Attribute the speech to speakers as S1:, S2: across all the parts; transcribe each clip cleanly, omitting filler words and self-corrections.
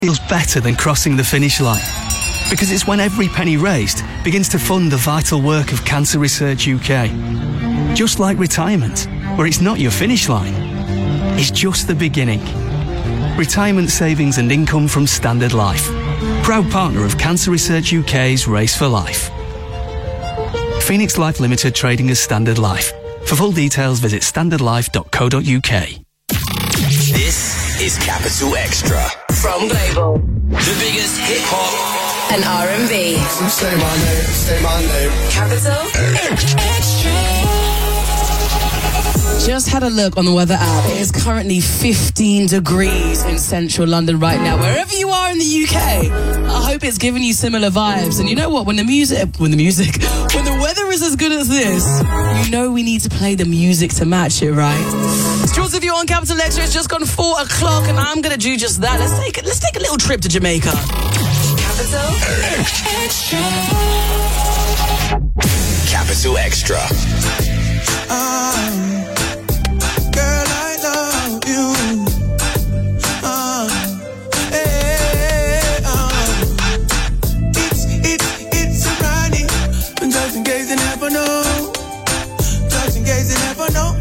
S1: feels better than crossing the finish line. Because it's when every penny raised begins to fund the vital work of Cancer Research UK. Just like retirement, where it's not your finish line, it's just the beginning. Retirement savings and income from Standard Life. Proud partner of Cancer Research UK's Race for Life. Phoenix Life Limited trading as Standard Life. For full details, visit standardlife.co.uk.
S2: This is Capital Extra from Global. The biggest hip-hop
S3: and R&B.
S4: Say my name.
S3: Capital Extra.
S5: Just had a look on the weather app. It is currently 15 degrees in central London right now. Wherever you are in the UK, I hope it's giving you similar vibes. And you know what? When the weather is as good as this, you know we need to play the music to match it, right? Jules, if you're on Capital Extra, it's just gone 4 o'clock, and I'm going to do just that. Let's take a little trip to Jamaica.
S3: Capital Extra.
S2: Capital Extra.
S4: Girl, I love you. It's a running. Just in case you never know. Just in case you never know.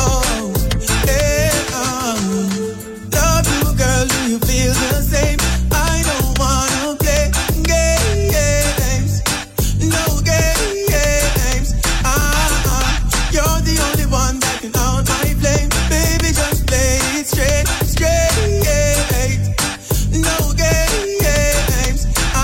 S4: Love you, girl. Do you feel the same? I don't wanna play games. No games. You're the only one that can out my flame. Baby, just play it straight. No games.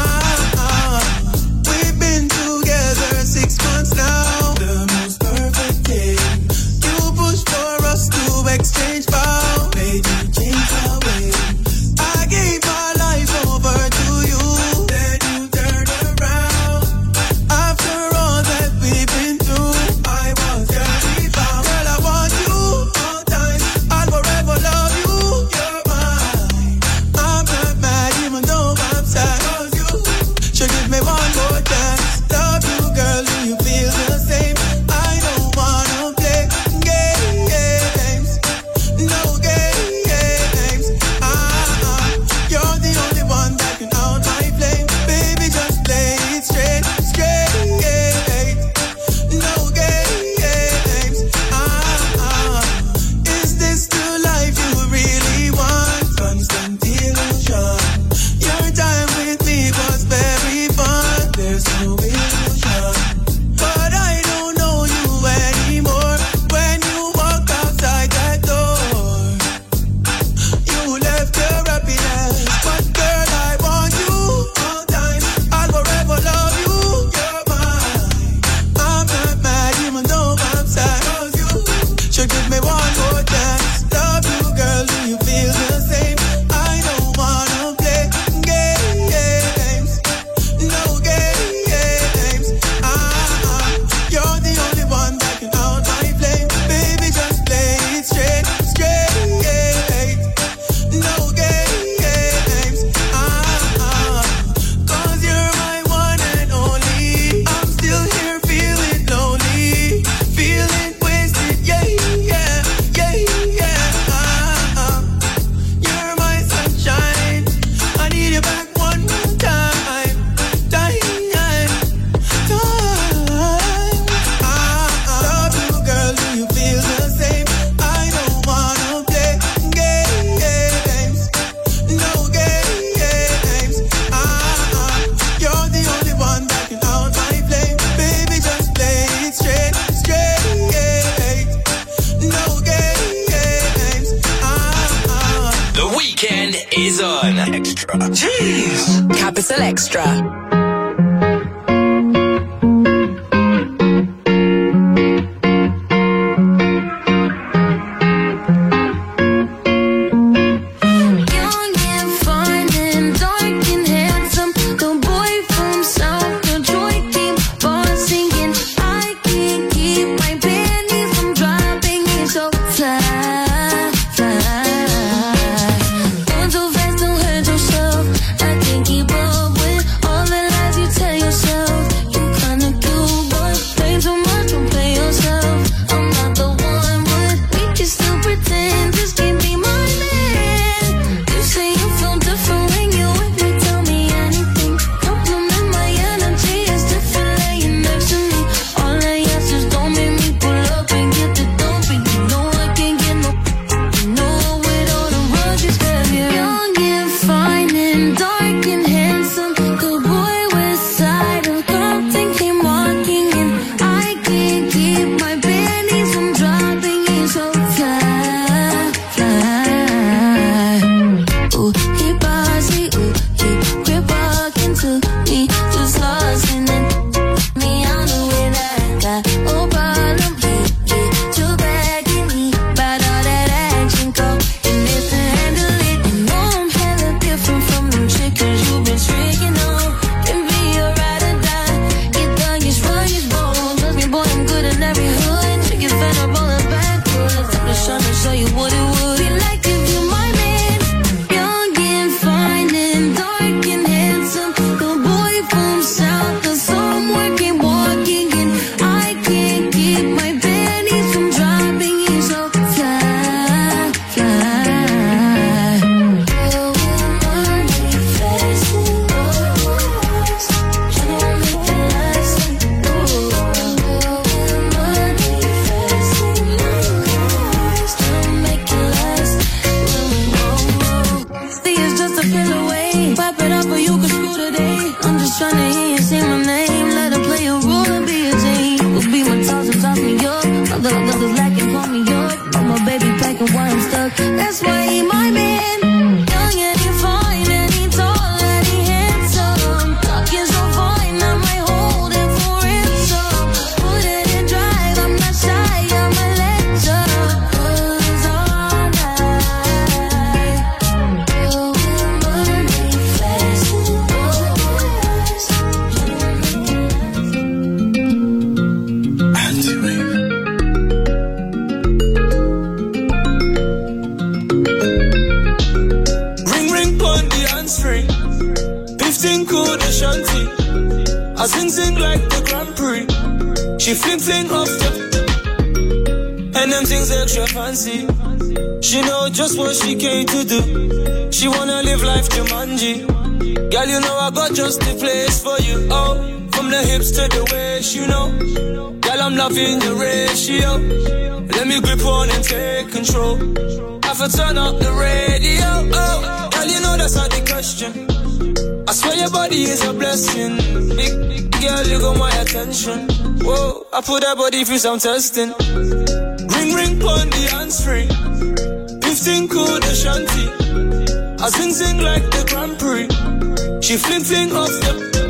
S4: We've been together 6 months now. The most perfect day. You pushed for us to exchange vows. Made you change my ways. I gave my life over to you. Then you turned around. After all that we've been through, I was your rebound. Girl, I want you all time. I'll forever love you. You're mine. I'm not mad even though I'm sad. 'Cause you should give me one more chance. Love you, girl. Do you feel the same? I don't wanna play games. No games. You're the only one that can out my flame. Baby, just play it straight. No games. Is this the life you really want? Constant illusion. Your time with me was very fun. There's no illusion. But I don't know you anymore. When you walked outside that door, you left your happiness. But girl, I want you all time. I'll forever love you. You're mine. I'm not mad even though I'm sad. 'Cause you should give me one more chance. Love you, girl. Do you feel the same? I don't wanna play games. No games. You're the only one that can out my flame. Baby, just play it straight. No games. 'Cause you're my one and only. I'm still here feeling lonely. Feeling wasted, yeah. You're my sunshine. I need you back one more time. Love you, girl. Do you feel the same? I don't wanna play games. No games. You're the only one that can out my flame. Baby, just play it straight. No games.
S2: The weekend is on. Extra. Jeez.
S3: Capital Extra.
S6: Young and fun and dark and handsome, the boy from South Detroit came for singing. I can't keep my panties from dropping. It's so fly. Going so fast, don't hurt yourself. I can't keep up with all the
S4: hands free. 15 cool the shanty. I sing like the Grand Prix. She fling off the and them things extra fancy. She know just what she came to do. She wanna live life Jumanji. Girl, you know I got just the place for you. Oh, from the hips to the waist, you know. Girl, I'm loving the ratio. Let me grip on and take control. Have to turn up the radio. Oh, girl, you know that's not the question. I swear your body is a blessing. Big girl, you got my attention. Whoa, I put that body through some testing. Ring, pon the hands free. 15 cool the shanty. I sing like the Grand Prix. She fling off the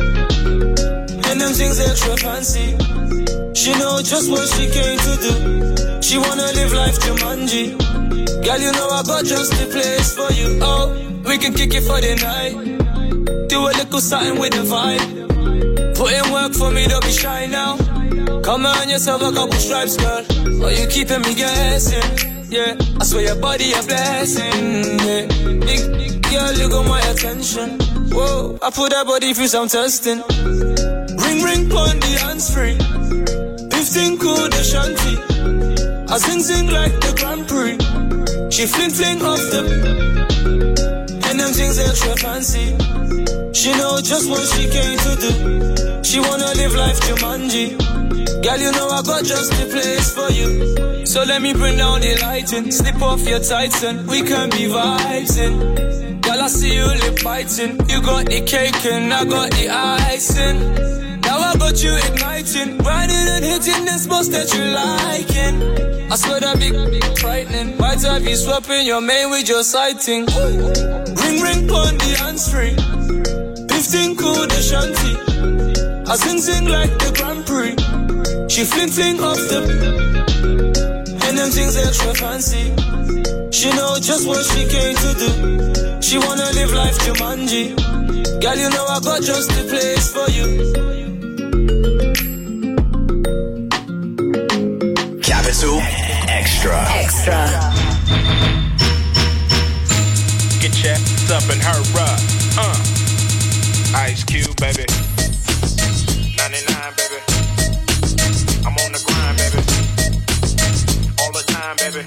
S4: and them things extra fancy. She know just what she came to do. She wanna live life Jumanji. Girl, you know I got just the place for you. Oh, we can kick it for the night. Do a little something with the vibe. Put in work for me, don't be shy now. Come on yourself a couple stripes, girl. Oh, you keeping me guessing. Yeah, I swear your body a blessing. Yeah, big girl, you got my attention. Whoa, I put that body through some testing. Ring, pon the hands free. 15 cool the shanty. I sing like the Grand Prix. She fling off the and them things extra fancy. She know just what she came to do. She wanna live life Jumanji. Girl, you know I got just the place for you. So let me bring down the lighting. Slip off your tights and we can be vibing. Girl, I see you lip biting. You got the cake and I got the icing. Now I got you igniting. Riding and hitting the spots that you liking. I swear that big frightening. Might have you swapping your main with your sighting. Ring, pon the hands free. 15 cool the shanty. I sing like the Grand Prix. She fling off the and them things extra fancy. She know just what she came to do. She wanna live life Jumanji. Girl, you know I got just the place for you.
S2: Capital Extra.
S7: Get your ass up and hurry up. Ice Cube, baby. 99, baby. I'm on the grind, baby. All the time, baby.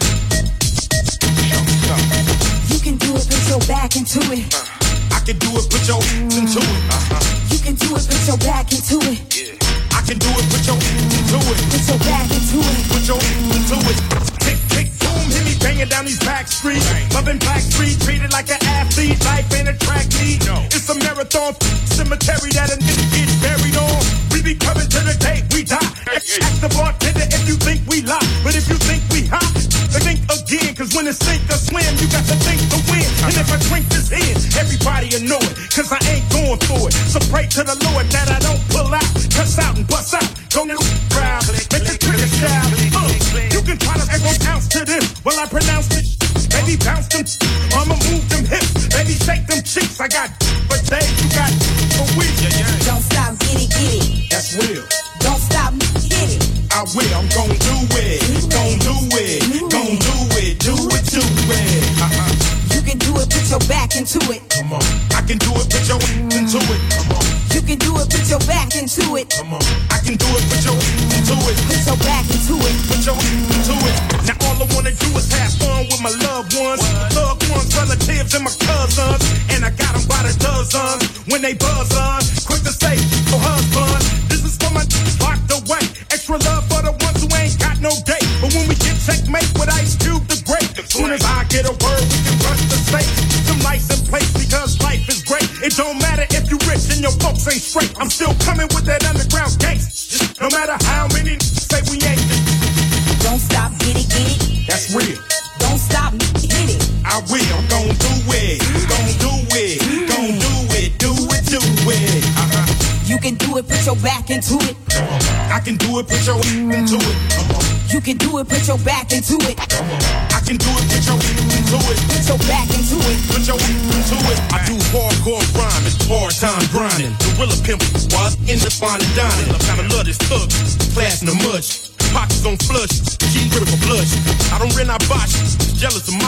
S7: Show me something.
S8: You can do it, put your back into it.
S7: I can do it, put your into it.
S8: You can do it, put your back into it.
S7: Yeah. I can do it, put your into it.
S8: Put your back into it.
S7: Put your into it. Tick, tick, boom, hit me banging down these back streets. Loving Black Street, treated like an athlete. Life ain't a track meet. No. It's a marathon cemetery that a nigga gets buried on. We be coming to the day we die. Ask the bartender if you think we lie. But if you think we hot, then think again. Cause when it's sink or swim, you got to think to win. And if I drink this in, everybody will know it. Cause I ain't going for it. So pray to the Lord that I don't pull out. Cuss out and bust out. Go new crowd. Make the trigger style. You can try to add 1 ounce to this. Well, I pronounce it. Baby, bounce them. I'ma move them hips. Baby, shake them cheeks. I got for days. You got for weeks.
S8: Don't stop, get it.
S7: That's real.
S8: Don't stop, get it.
S7: I will. I'm gon' do it. Gon' do it. Gon' do it. Do it. Do it.
S8: You can do it, put your back into it.
S7: Come on. I can do it. Put your into it. Come on.
S8: You can do it, put your back into it.
S7: Come on. I can do it. Put your into it.
S8: Put your back into it.
S7: Put your into it. Now all I wanna do is have fun with my loved ones. Loved ones, relatives, and my cousins. And I got them by the dozens. When they buzz on, quick to say, oh husband. This is for my locked away. Extra love for the ones who ain't got no date. But when we get checkmate with Ice Cube the Great, soon as I get a word, we can rush the state. Some lights in place because life is great. It don't matter if you rich and your folks ain't straight. I'm still coming with that underground gangsta. No matter how many say we ain't.
S8: Don't stop, get it.
S7: That's real.
S8: Don't stop, hit it.
S7: I will. I'm gon' do it. Gon' do it. Gon' do it. Do it. Do it.
S8: You can do it, put your back into it.
S7: I can do it, put your into it.
S8: You can do it, put your back into it.
S7: I can do it, put your into it.
S8: Put your back into it.
S7: Put your into it. I do hardcore rhyming, hard-time grinding. Gorilla pimp, what? In the fine and dining. I kinda love this thug, class in the much. Pockets on flush, G critical blush. I don't rent, I botch, jealous of mosh.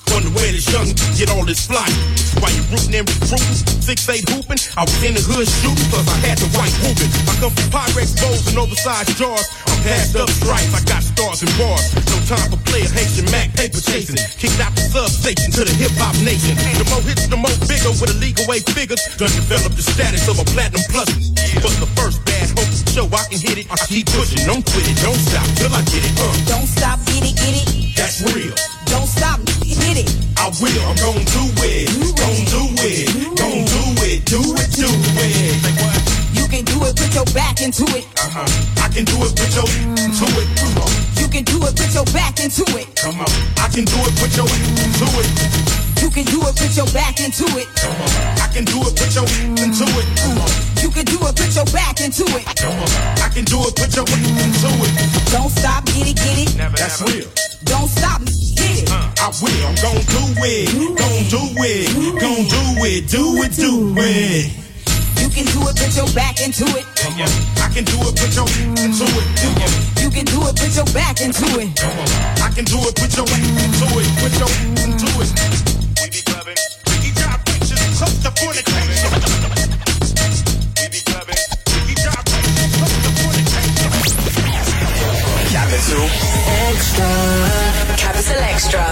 S7: Wonder where this young get all this fly. While you rootin' and recruitin', 6'8" hoopin', I was in the hood shootin', plus I had the white hoopin'. I come from Pyrex bowls and oversized jars. I'm passed up stripes, I got stars and bars. No time for player Haitian Mac, paper chasing. Kicked out the substation to the hip-hop nation. The more hits, the more bigger with illegal way figures. Done develop the status of a platinum plus. But the first bad hope show I can hit it. I keep pushing, don't quit it, don't stop till I get it.
S8: Don't stop, get it, get it.
S7: That's real.
S8: Don't stop, hit it.
S7: I will, I'm gon' do it. Gon' do it. Gon' do it. Do it, do it. Like what?
S8: You can do it, put your back into it.
S7: I can do it, put your into it. Come on.
S8: You can do it, put your back into it.
S7: Come on. I can do it, put your into it.
S8: You can do it, put your back into it.
S7: Come on. I can do it, put your into it. Come on.
S8: You can do it, put your back into it.
S7: Come on. I can do it, put your into it.
S8: Don't stop, get it, get it.
S7: That's real.
S8: Don't stop, hit it.
S7: I will, I'm gon' do it. Gon' do it. Gon' do it. Do it, do it.
S8: You can do it, put your back into it.
S7: Come on. I can do it, put your into it. Come on.
S8: You can do it, put your back into it.
S7: Come on. I can do it, put your into it. Put your into it. We be clubbing. We drop pictures, close to fornication. We be clubbing. We drop pictures, close to fornication.
S2: Capital
S3: Extra. Capital Extra.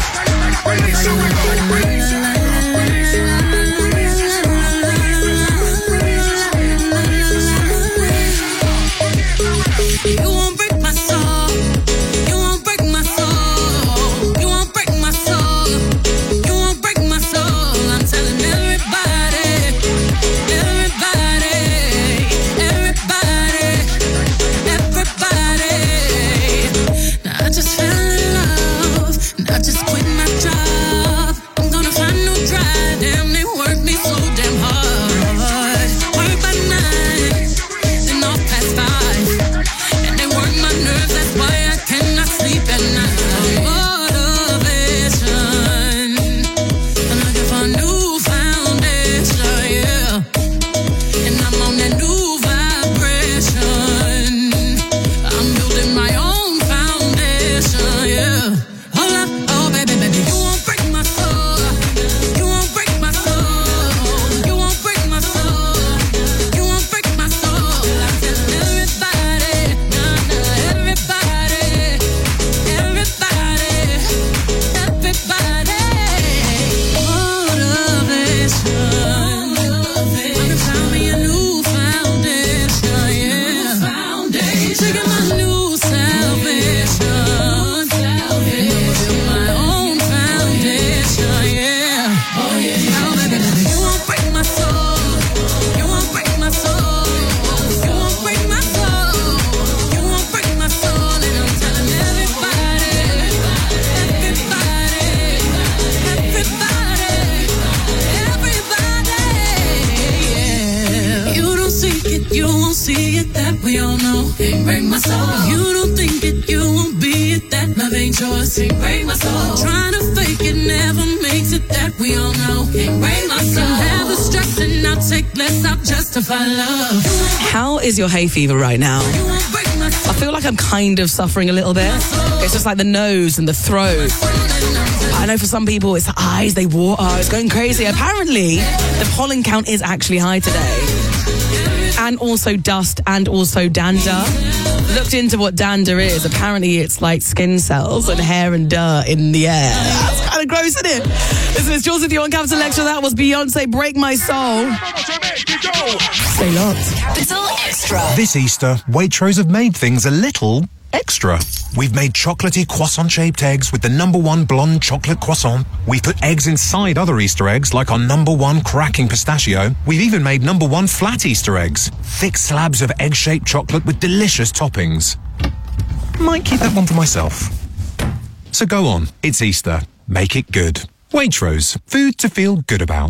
S6: You won't break my soul. You won't break my soul. You won't break my soul. You won't break my soul. I'm telling everybody, everybody, everybody, everybody. Now I just fell in love. And I just quit my job. I'm gonna find no drive. Damn, they work me so damn hard. Work by 9, then off past 5. And they work my nerves, that's why I cannot sleep at night. Motivation, I'm looking for a new foundation, yeah. And I'm on that new vibration. I'm building my own foundation, yeah. Hold up, oh baby, baby, you won't break my soul. You won't break my soul. You won't break my soul. You won't break my soul. I'm telling everybody, nah, nah, everybody, everybody, everybody. Motivation. I can find me a new foundation, yeah. Taking my new salvation. Building my own foundation, yeah. Oh yeah. Oh baby, baby, you won't break my soul. You won't break my soul. You won't break my soul. You won't break my soul. And I'm telling everybody, everybody, everybody, yeah. You don't see it, you won't see it, that we all know. Can't break my soul. If you don't think it, you won't be it, that love ain't yours. Can't break my soul. Trying to fake it never makes it, that we all know. Can't break my soul. Have the stress and I'll take less, I'll justify love.
S5: How is your hay fever right now?
S6: You won't break my soul.
S5: I feel like I'm kind of suffering a little bit. It's just like the nose and the throat. I know for some people it's the eyes, they water, it's going crazy. Apparently, the pollen count is actually high today. And also dust and also dander. Looked into what dander is. Apparently it's like skin cells and hair and dirt in the air. That's kind of gross, isn't it? Listen, it's Jules with you on Capital Extra. That was Beyonce, Break My Soul. Stay locked.
S3: Capital Extra.
S9: This Easter, Waitrose have made things a little extra. We've made chocolatey croissant-shaped eggs with the #1 blonde chocolate croissant. We've put eggs inside other Easter eggs, like our #1 cracking pistachio. We've even made #1 flat Easter eggs. Thick slabs of egg-shaped chocolate with delicious toppings. Might keep that one for myself. So go on, it's Easter. Make it good. Waitrose, food to feel good about.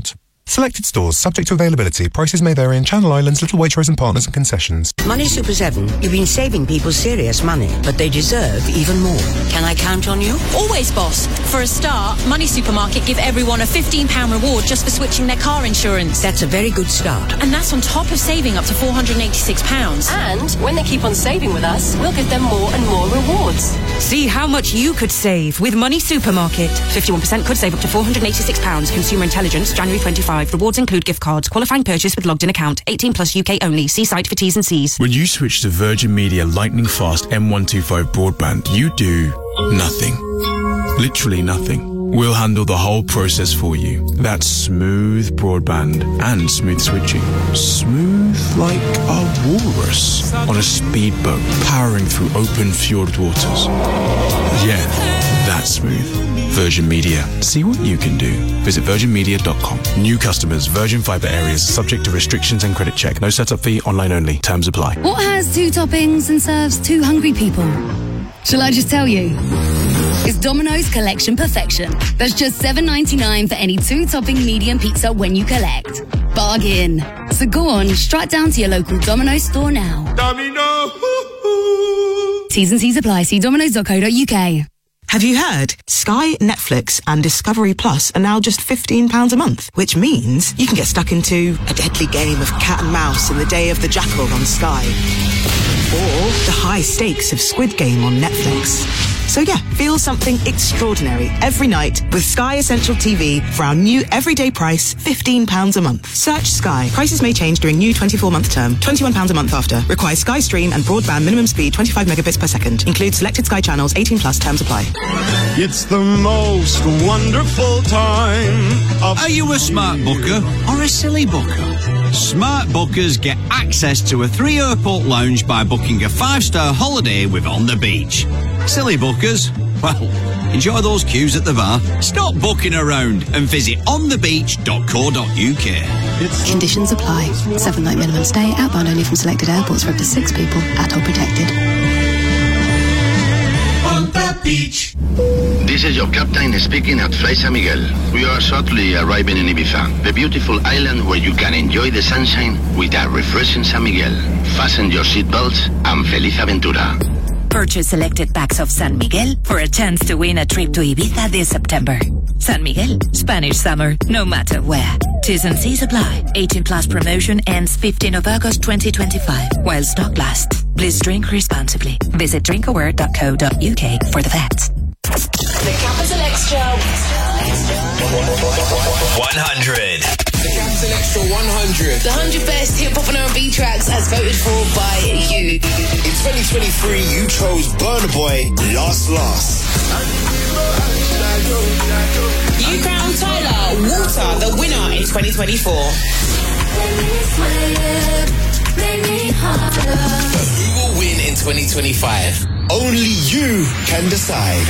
S9: Selected stores, subject to availability. Prices may vary in Channel Islands, Little Waitrose and Partners and concessions.
S10: Money Super 7, you've been saving people serious money, but they deserve even more. Can I count on you?
S11: Always, boss. For a start, Money Supermarket give everyone a £15 reward just for switching their car insurance.
S10: That's a very good start.
S11: And that's on top of saving up to £486.
S12: And when they keep on saving with us, we'll give them more and more rewards.
S13: See how much you could save with Money Supermarket. 51% could save up to £486. Consumer Intelligence, January 25. Rewards include gift cards. Qualifying purchase with logged in account. 18 plus UK only. See site for T's and C's.
S14: When you switch to Virgin Media lightning fast M125 broadband, you do nothing. Literally nothing. We'll handle the whole process for you. That's smooth broadband and smooth switching. Smooth like a walrus on a speedboat powering through open fjord waters. Yeah, that's smooth. Virgin Media. See what you can do. Visit virginmedia.com. New customers, Virgin Fibre areas, subject to restrictions and credit check. No setup fee, online only. Terms apply.
S15: What has 2 toppings and serves 2 hungry people? Shall I just tell you? It's Domino's Collection Perfection. That's just $7.99 for any 2-topping medium pizza when you collect. Bargain. So go on, strut down to your local Domino's store now.
S7: Domino.
S15: T's and C's apply. See domino's.co.uk.
S16: Have you heard? Sky, Netflix and Discovery Plus are now just £15 a month, which means you can get stuck into a deadly game of cat and mouse in the Day of the Jackal on Sky. Or the high stakes of Squid Game on Netflix. So yeah, feel something extraordinary every night with Sky Essential TV for our new everyday price, £15 a month. Search Sky. Prices may change during new 24-month term. £21 a month after. Requires Sky Stream and broadband minimum speed 25 megabits per second. Includes selected Sky channels. 18 plus terms apply.
S17: It's the most wonderful time of...
S18: Are you a smart booker or a silly booker? Smart bookers get access to a 3-airport lounge by booking a 5-star holiday with On the Beach. Silly bookers, well, enjoy those queues at the bar. Stop booking around and visit onthebeach.co.uk.
S19: Conditions apply. 7-night minimum stay, outbound only from selected airports for up to 6 people, ATOL protected.
S7: On the beach.
S20: This is your captain speaking at Fly San Miguel. We are shortly arriving in Ibiza, the beautiful island where you can enjoy the sunshine with a refreshing San Miguel. Fasten your seatbelts and feliz aventura.
S21: Purchase selected packs of San Miguel for a chance to win a trip to Ibiza this September. San Miguel, Spanish summer, no matter where. T's and C's apply. 18 plus promotion ends 15 of August 2025 while stock lasts. Please drink responsibly. Visit drinkaware.co.uk for the facts.
S3: The Capital Extra
S2: 100.
S22: The Capital Extra 100.
S5: The 100 best hip hop and R&B tracks as voted for by you.
S22: In 2023, you chose Burna Boy, Lost.
S8: You crowned Tyler Water the winner in 2024.
S22: But who will win in 2025? Only you can decide.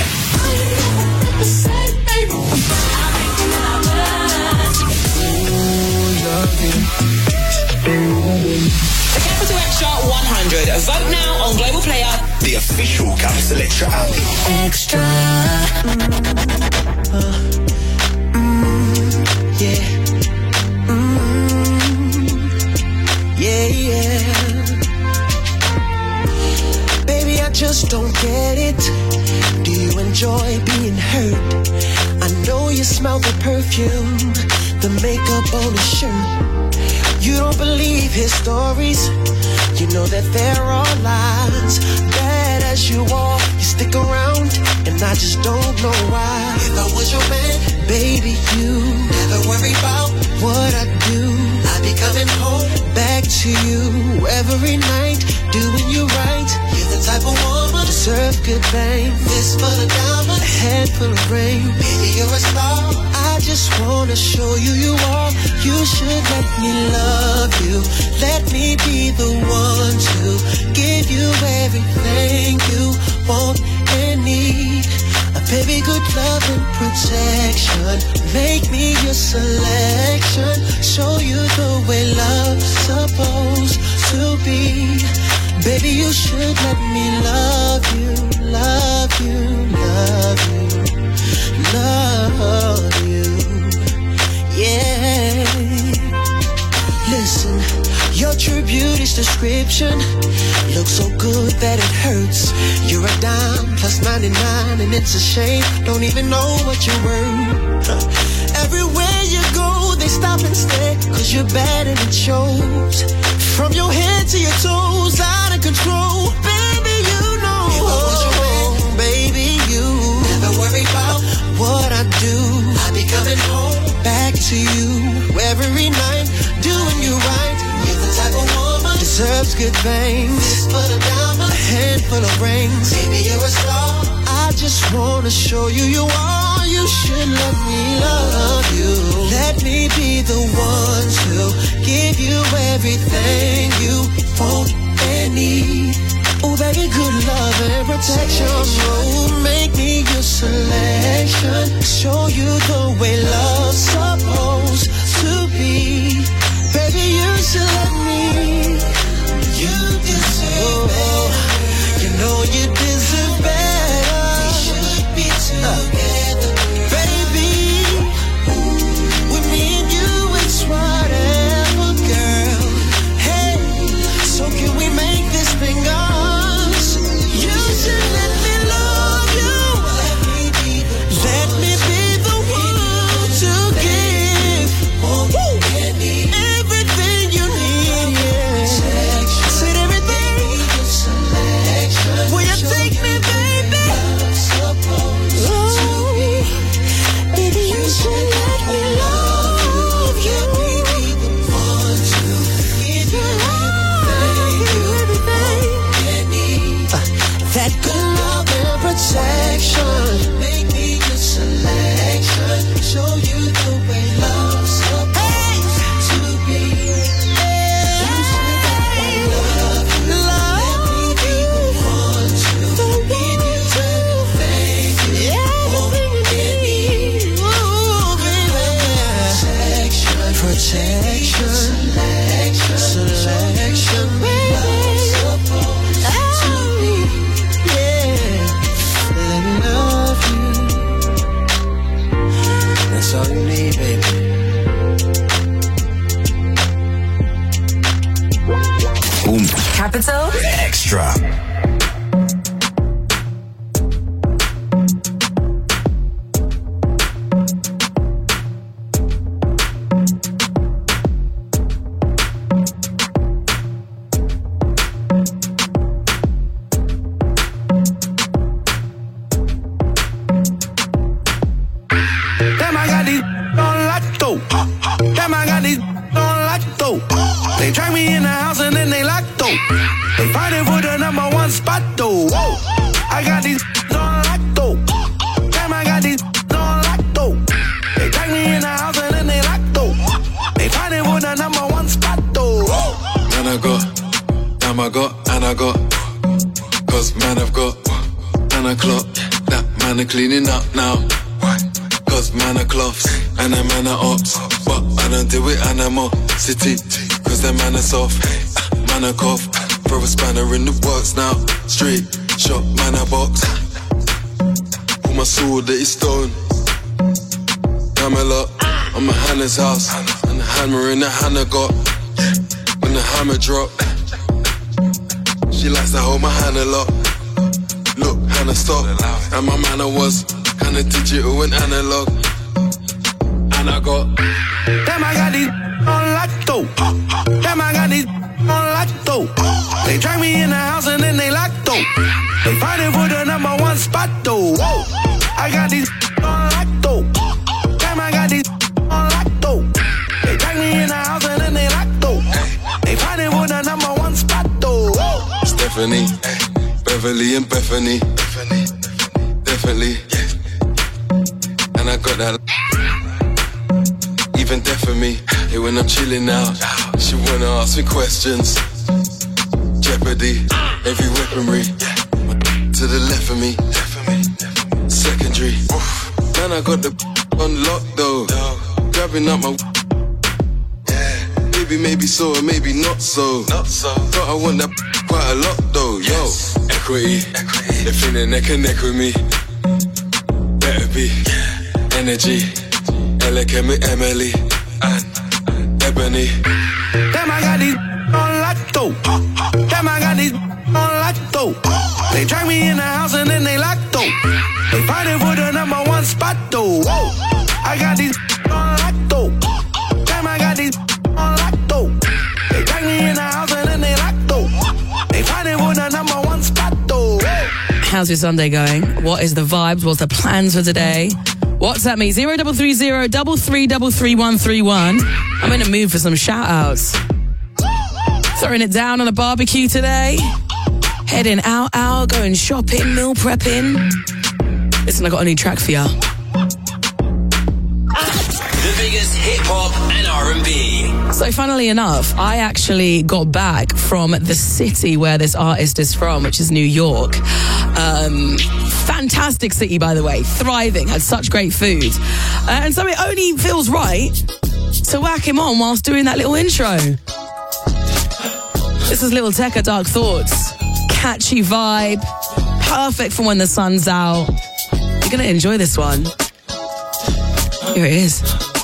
S8: The Capital Extra 100. Vote now on Global Player,
S22: The official Capital Extra app.
S8: Extra.
S4: Yeah. Baby, I just don't get it. Do you enjoy being hurt? I know you smell the perfume, the makeup on his shirt. You don't believe his stories. You know that there are lies. Bad as you are, you stick around, and I just don't know why. If I was your man, baby, you never worry about what I do. I'd be coming home back to you every night, doing you right. You're the type of woman deserve good fame. Fist full of diamonds, a head full of rain. Baby, you're a star. I just wanna show you you are. You should let me love you. Let me be the one to give you everything you want and need. A baby, good love and protection. Make me your selection. Show you the way love's supposed to be. Baby, you should let me love you, love you, love you, love you. Yeah. Your true beauty's description looks so good that it hurts. You're a dime plus 99 and it's a shame. Don't even know what you're worth. Everywhere you go, they stop and stare, cause you're bad and it shows. From your head to your toes, out of control. Baby, you know baby, you never worry about what I do. I be coming home back to you every night, doing you right. You're the type of woman deserves good things. Fistful of diamonds, a handful of rings. Baby, you're a star. I just wanna show you you are. You should let me love you. Let me be the one to give you everything you want and need. Oh, baby, good love and protection. Oh, make me your selection. Show you the way love's supposed to be. Baby, you should let me. You deserve better. You know you deserve better. We should be together. Baby, with me and you, it's whatever, girl. Hey, so can we make this thing up? Make me your selection. Show you the way love's supposed to be. You said that I love you. Let me be the one to give you everything you want and need. Ooh, baby. Protection, selection, baby. Supposed to be. Love you. That's all you need, baby.
S2: Boom.
S3: Capital
S2: Extra.
S4: They track me in the house and then they lock though. They fighting for the number one spot though. Whoa. I got these on lock though. Damn, I got these on lock though. They track me in the house and then they lock though. They fighting for the number one spot though. Whoa.
S1: Man, I got, damn, I got, and I got. Cause man, I've got, and I clock. That man, are cleaning up now. Cause man, are cloths, and a man, are ops. But I don't do it animosity. Cause that man is soft, man a cough. Throw a spanner in the works now. Straight shot, man a box. Pull my sword that is stone. Camelot, I'm a Hannah's house. And the hammer in the Hannah got. When the hammer drop, she likes to hold my hand a lot. Look, Hannah stop. And my manner was kinda digital and analog. And I got,
S4: damn, I got these on lock though. Damn, I got these on lock though. They track me in the house and then they lock though. They fighting for the number one spot though. Whoa. I got these on lock though. Damn, I got these on lock though. They track me in the house and then they lock though. They fighting for the number one spot though. Whoa.
S1: Stephanie, Beverly and Bethany. Definitely. And I got that. Even death for me. Hey, when I'm chilling out, she wanna ask me questions. Jeopardy, every weaponry. To the left of me. Secondary. Man, I got the on lock though. Grabbing up my. Maybe so or maybe not so. But I want that quite a lot though. Yo, equity. They think they're neck and neck with me. Better be. Energy. Ella, Emily, and Ebony.
S4: Damn, I got these on
S6: though. Damn, I got these on lock though. They drag me in the house and then they lock though. They fighting for the number one spot though. I got these on lock though. Damn, I got these on lock though. They drag me in the house and then they lock though. They fighting for the number one spot though.
S5: How's your Sunday going? What is the vibes? What's the plans for today? WhatsApp me 0330 333 I'm in a mood for some shout outs. Throwing it down on a barbecue today. Heading out, going shopping, meal prepping. Listen, I got a new track for ya.
S22: The biggest hip-hop and R&B.
S5: So funnily enough, I actually got back from the city where this artist is from, which is New York. Fantastic city, by the way. Thriving, had such great food. And so it only feels right to whack him on whilst doing that little intro. This is Little Tecca, Dark Thoughts. Catchy vibe. Perfect for when the sun's out. You're going to enjoy this one. Here it is.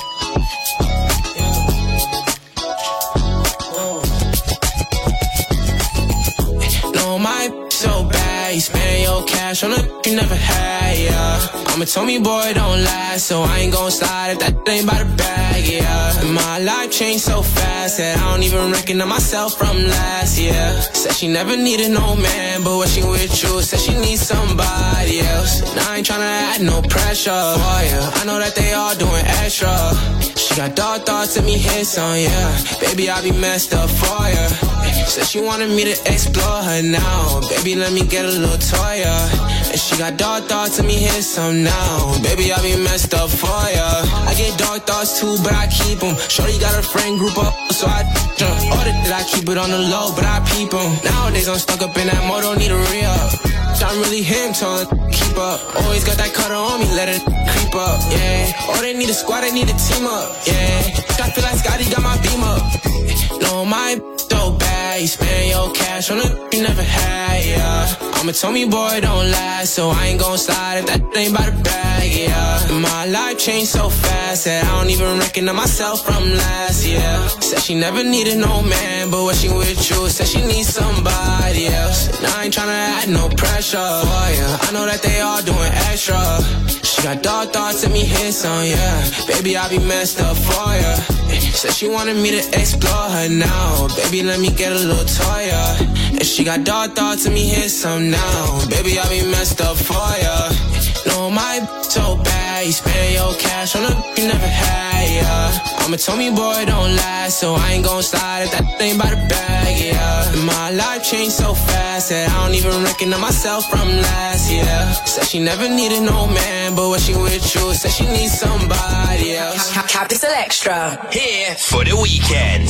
S9: No, my so bad. You spend your cash on a you never had, yeah. I'm a Tommy boy, don't last, so I ain't gon' slide if that ain't by the bag, yeah. And my life changed so fast that I don't even recognize myself from last year. Said she never needed no man, but when she with you, said she needs somebody else. And I ain't tryna add no pressure, oh yeah. I know that they all doing extra. She got dark thoughts, let me hit some, yeah. Baby, I be messed up for ya. Said she wanted me to explore her now. Baby, let me get a little toy, yeah. And she got dark thoughts, let me hit some now. Baby, I be messed up for ya. I get dark thoughts too, but I keep them. Shorty got a friend group up, so I jump. Order that I keep it on the low, but I peep them. Nowadays I'm stuck up in that mode, don't need a re-up. I'm really him, telling keep up. Always got that cutter on me, let it creep up, yeah. Oh, they need a squad, they need a team up, yeah. I feel like Scotty got my beam up. No, my so bad, you spend your cash on a you never had, yeah. I'm a Tommy boy, don't last, so I ain't gon' slide if that ain't by the bag, yeah. And my life changed so fast that I don't even recognize myself from last year. Said she never needed no man, but when she with you, said she needs somebody else. And I ain't tryna add no pressure, oh yeah. I know that they all doing extra. She got dark thoughts, let me hit some, yeah. Baby, I be messed up for ya. Said she wanted me to explore her now. Baby, let me get a little toy, yeah. And she got dark thoughts, let me hit some now. Baby, I be messed up for ya. No, my so bad, you spend your cash on a you never had, yeah. I'm a Tommy boy, don't last, so I ain't gon' slide if that ain't by the bag, yeah. And my life changed so fast that I don't even recognize myself from last year. Said she never needed no man, but when she with you, said she needs somebody else.
S3: Capital Extra.
S22: Here for the weekend.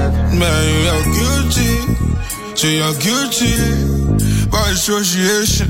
S17: Man, you're guilty. So you're guilty by association.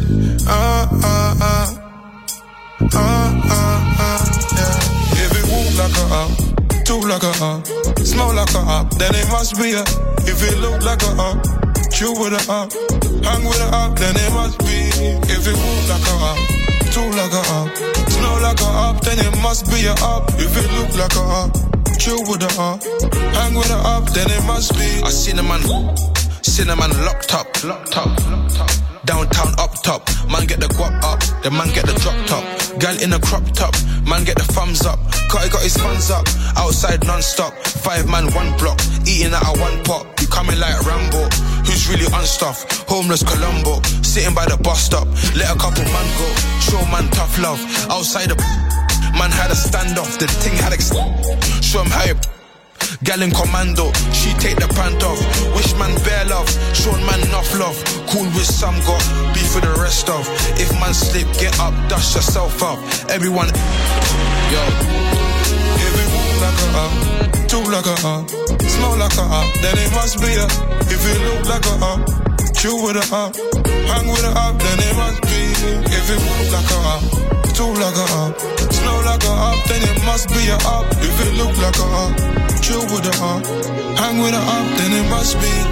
S17: Yeah. If it won't like a up, talk like a up, smell like a up, then it must be a. If it look like a up, chill with a up, hang with a up, then it must be. If it won't like a up, talk like a up, smell like a up, then it must be a up. If it look like a up, chill with a up, hang with a up, then it must be.
S23: I seen a man locked up. Downtown up top, man get the guap up, the man get the drop top. Gal in a crop top, man get the thumbs up. Cutty got his funds up, outside non-stop. 5 man, 1 block, eating out of 1 pot. You coming like Rambo, who's really unstuffed? Homeless Colombo, sitting by the bus stop. Let a couple man go, show man tough love. Outside the man had a standoff, the thing had show him how you. Gal in commando, she take the pant off. Wish man bare love, shown man enough love. Cool with some, got beef for the rest of. If man slip, get up, dust yourself up. Everyone, yo.
S17: If it move like a up, talk like a up, smell like a up, then it must be a. If it look like a up, chill with a up, hang with a up, then it must be. If it move like a up, talk like a up, smell like a up, then it must be a up. If it look like a up, chill with a up, hang with a up, then it must be.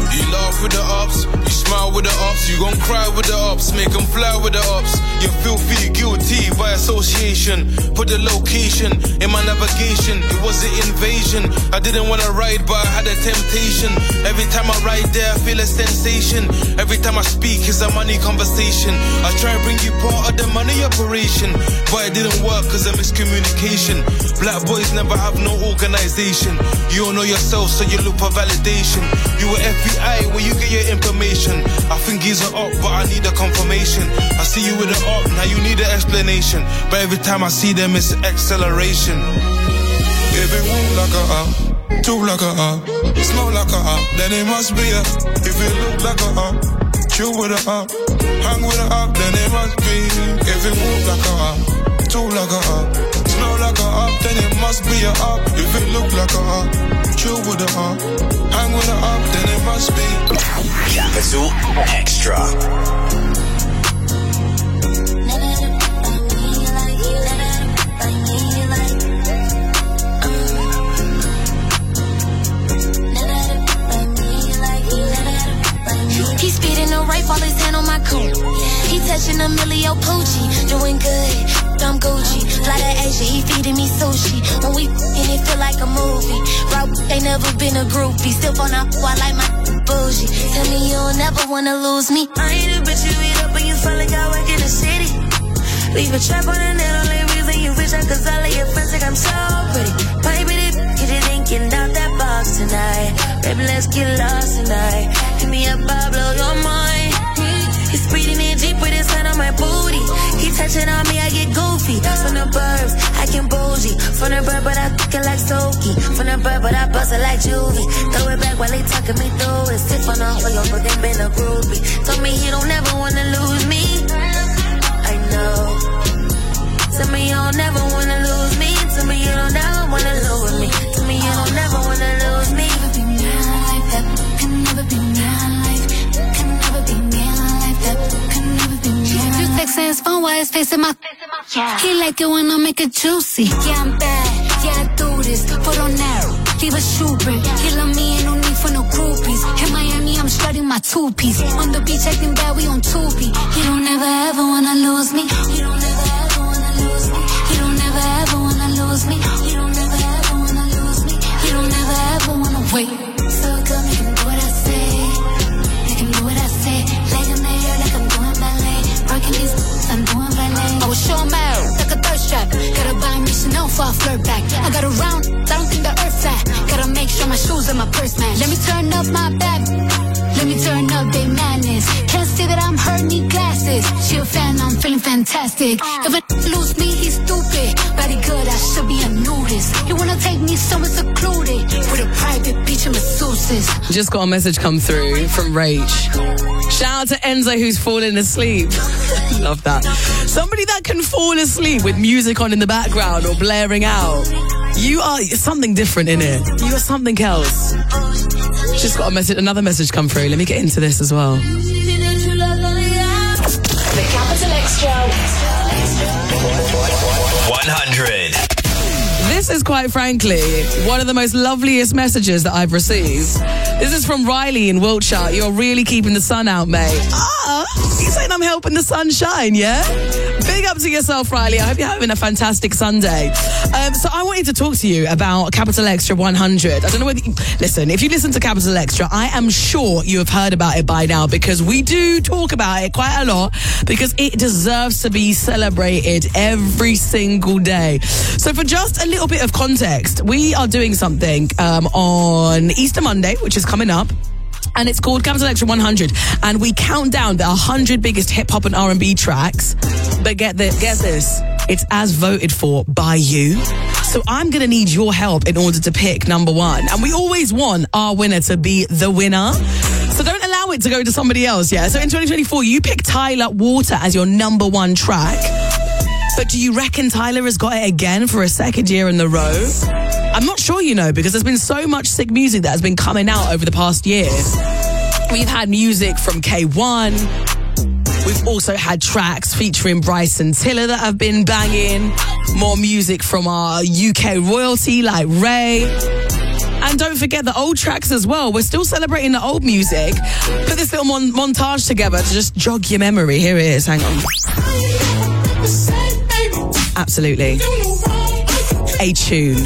S23: You laugh with the ups, you smile with the ups, you gon' cry with the ups, make them fly with the ups. You feel guilty by association. Put the location in my navigation. It was an invasion. I didn't wanna ride, but I had a temptation. Every time I ride there, I feel a sensation. Every time I speak, it's a money conversation. I try to bring you part of the money operation, but it didn't work cause of miscommunication. Black boys never have no organization. You don't know yourself, so you look for validation. You were FBI, where you get your information. I think he's an op, but I need a confirmation. I see you with an op, now you need an explanation. But every time I see them, it's acceleration.
S17: If it walk like a up, talk like a up, smell like a up, then it must be a. If it look like a up, chill with a up, hang with a up, then it must be. If it walk like a up, talk like a up, smell like a up, then it must be a up. If it look like a up, chill with a up, hang with a up, then it must be.
S2: Capital Extra.
S10: He's speeding the right, while his hand on my coat. He touching Emilio Pucci, doing good. I'm Gucci, fly to Asia, he feeding me sushi. When we f***ing, it feel like a movie. Rob ain't never been a groupie, still on up, I like my bougie. Tell me you'll never wanna lose me. I ain't a bitch you eat up and you feel like I work in the city. Leave a trap on the net, only reason you wish I could all of your friends think I'm so pretty. Baby, get it thinking out that box tonight. Baby, let's get lost tonight. Give me up, I'll blow your mind. He's speeding in Jeep with his hand on my booty. He touching on me, I get goofy. From the burbs, I can bougie. From the bird, but I fucking like Soaky. From the bird, but I bust it like Juvie. Throw it back while they talking me through it. Stiff on the oil, but they been a groupie. Told me he don't never wanna lose me. I know. Tell me you don't never wanna lose me. Tell me you don't never wanna lose me. Tell me you don't never wanna lose me. Never be mine like that. Can never be mine like that. Can never be mine like that. Can never be mine. You texting his phone while his face in my. He like it when I make it juicy. Yeah, I'm bad. Yeah, I do this. Put on narrow. Leave a shoe print. He love me, ain't no need for no groupies. In Miami, I'm strutting my two-piece. On the beach, acting bad, we on Tubi. He don't ever ever wanna lose me. He don't ever ever wanna lose me. He don't ever ever wanna lose me. He don't ever ever wanna lose me. He don't ever ever wanna wait. So good, make him do what I say. Make him do what I say. Leg in the air like I'm doing ballet. Breaking these I'm doing ballet. I will show him out like a thirst trap. Gotta buy me Chanel for a flirt back. I got a round, I don't think the earth's flat. Gotta make sure my shoes and my purse match. Let me turn up my back. Let me turn up they madness. Can't see that I'm hurting, need glasses. She a fan, I'm feeling fantastic. If it lose me, he's stupid. Body good, I should be a nudist. You wanna take me somewhere secluded with a private beach and masseuses.
S5: Just got a message come through from Rach. Shout out to Enzo who's falling asleep. Love that. Somebody that can fall asleep with music on in the background or blaring out. You are something different, innit? You are something else. Just got another message come through. Let me get into this as well.
S3: The Capital Extra
S2: 100.
S5: This is quite frankly one of the most loveliest messages that I've received. This is from Riley in Wiltshire. You're really keeping the sun out, mate. He's saying I'm helping the sun shine, yeah? Big up to yourself, Riley. I hope you're having a fantastic Sunday. So I wanted to talk to you about Capital Extra 100. I don't know whether listen, if you listen to Capital Extra, I am sure you have heard about it by now because we do talk about it quite a lot because it deserves to be celebrated every single day. So for just a little bit of context, we are doing something on Easter Monday, which is coming up. And it's called Capital Extra 100. And we count down the 100 biggest hip-hop and R&B tracks. But get this, it's as voted for by you. So I'm going to need your help in order to pick number one. And we always want our winner to be the winner. So don't allow it to go to somebody else, yeah? So in 2024, you pick Tyler Water as your number one track. But do you reckon Tyler has got it again for a second year in a row? I'm not sure, because there's been so much sick music that has been coming out over the past year. We've had music from K1. We've also had tracks featuring Bryson Tiller that have been banging. More music from our UK royalty like Ray. And don't forget the old tracks as well. We're still celebrating the old music. Put this little montage together to just jog your memory. Here it is. Hang on. Absolutely. A tune.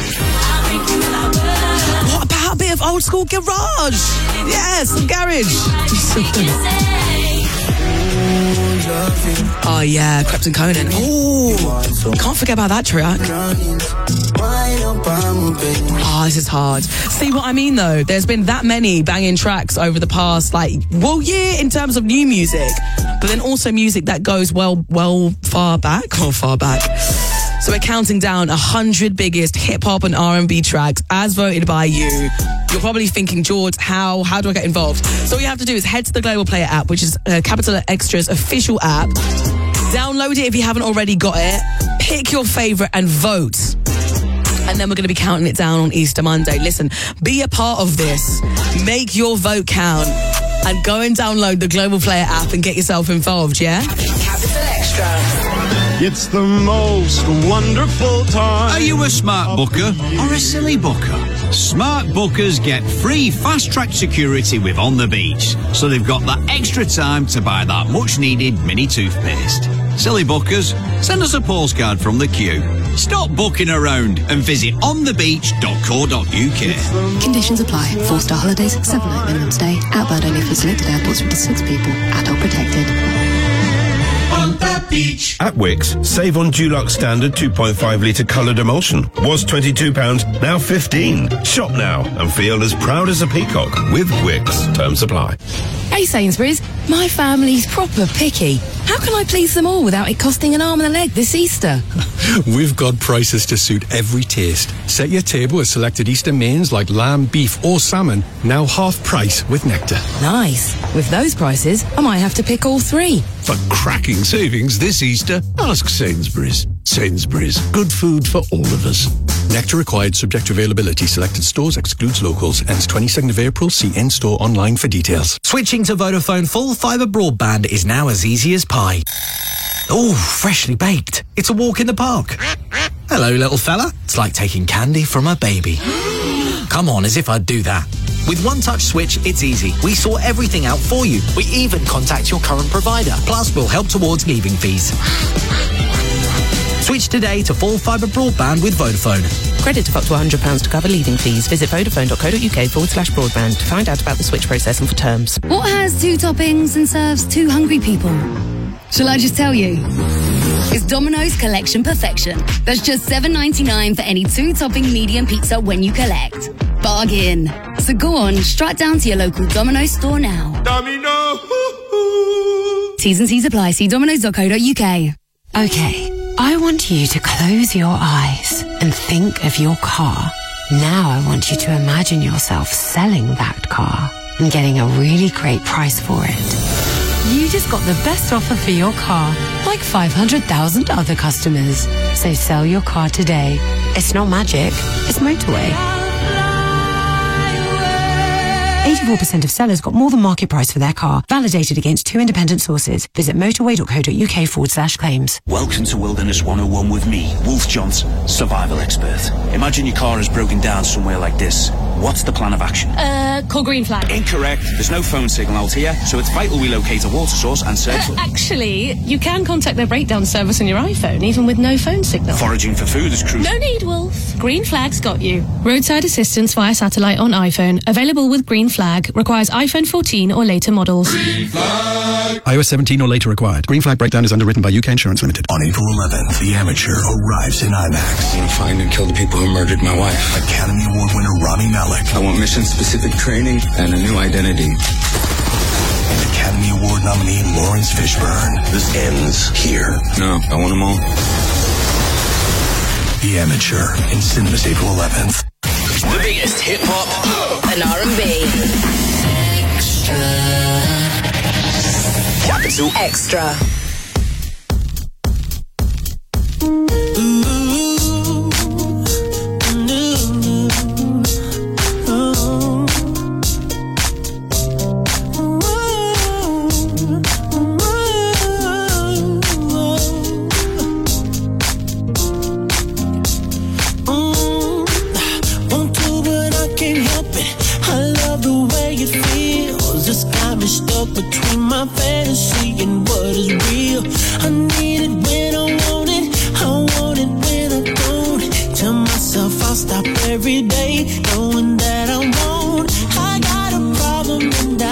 S5: What about a bit of old school garage? Yes, some garage. Oh yeah, Krypton Conan. Oh, can't forget about that track. Oh, this is hard. See what I mean though? There's been that many banging tracks over the past, year in terms of new music, but then also music that goes far back. So we're counting down 100 biggest hip-hop and R&B tracks as voted by you. You're probably thinking, George, how do I get involved? So all you have to do is head to the Global Player app, which is Capital Extra's official app. Download it if you haven't already got it. Pick your favourite and vote. And then we're going to be counting it down on Easter Monday. Listen, be a part of this. Make your vote count. And go and download the Global Player app and get yourself involved, yeah?
S3: Capital Extra.
S18: It's the most wonderful time. Are you a smart booker or a silly booker? Smart bookers get free fast-track security with On The Beach, so they've got that extra time to buy that much-needed mini toothpaste. Silly bookers, send us a postcard from the queue. Stop booking around and visit onthebeach.co.uk.
S19: Conditions apply. 4-star holidays, 7-night minimum stay. Outbound only for selected airports with 6 people. Adult protected.
S7: On the beach.
S11: At Wix, save on Dulux Standard 2.5 litre coloured emulsion. Was £22, now £15. Shop now and feel as proud as a peacock with Wix. Terms apply.
S12: Hey Sainsbury's, my family's proper picky. How can I please them all without it costing an arm and a leg this Easter?
S13: We've got prices to suit every taste. Set your table with selected Easter mains like lamb, beef or salmon, now half price with Nectar.
S12: Nice. With those prices, I might have to pick all 3.
S13: For cracking savings this Easter, ask Sainsbury's. Sainsbury's, good food for all of us. Nectar required, subject to availability. Selected stores, excludes locals. Ends 22nd of April. See in-store online for details.
S24: Switching to Vodafone full fibre broadband is now as easy as pie. Oh, freshly baked. It's a walk in the park. Hello, little fella. It's like taking candy from a baby. Come on, as if I'd do that. With One Touch Switch, it's easy. We sort everything out for you. We even contact your current provider. Plus, we'll help towards leaving fees. Switch today to full fibre broadband with Vodafone.
S12: Credit of up to £100 to cover leaving fees. Visit vodafone.co.uk/broadband to find out about the switch process and for terms.
S15: What has 2 toppings and serves 2 hungry people? Shall I just tell you? It's Domino's Collection Perfection. That's just $7.99 for any 2-topping medium pizza when you collect. Bargain. So go on, strut down to your local Domino's store now.
S7: Domino.
S15: T's and C's apply. See domino's.co.uk.
S25: Okay, I want you to close your eyes and think of your car. Now I want you to imagine yourself selling that car and getting a really great price for it. You just got the best offer for your car, like 500,000 other customers. So sell your car today. It's not magic, it's motorway. 84% of sellers got more than market price for their car, validated against 2 independent sources. Visit motorway.co.uk/claims.
S26: Welcome to Wilderness 101 with me, Wolf Johnson, survival expert. Imagine your car is broken down somewhere like this. What's the plan of action?
S27: Call Green Flag.
S26: Incorrect. There's no phone signal out here, so it's vital we locate a water source and search for...
S27: Actually, you can contact their breakdown service on your iPhone, even with no phone signal.
S26: Foraging for food is crucial.
S27: No need, Wolf. Green Flag's got you. Roadside assistance via satellite on iPhone. Available with Green Flag. Requires iPhone 14 or later models.
S13: Green Flag. iOS 17 or later required. Green Flag breakdown is underwritten by UK Insurance Limited.
S28: On April 11th, The Amateur arrives in IMAX.
S1: I want to find and kill the people who murdered my wife.
S28: Academy Award winner Rami Malek.
S1: I want mission-specific training and a new identity.
S28: And Academy Award nominee Lawrence Fishburne. This ends here.
S1: No, I want them all.
S28: The Amateur in cinemas April 11th.
S2: The biggest hip-hop
S3: and R&B.
S2: Capital
S3: Extra.
S4: Want to, but I I love the way it feels. It's got me stuck between my fantasy and what is real. I need it when I want it. I want it when I don't. Tell myself I'll stop every day, knowing that I won't. I got a problem and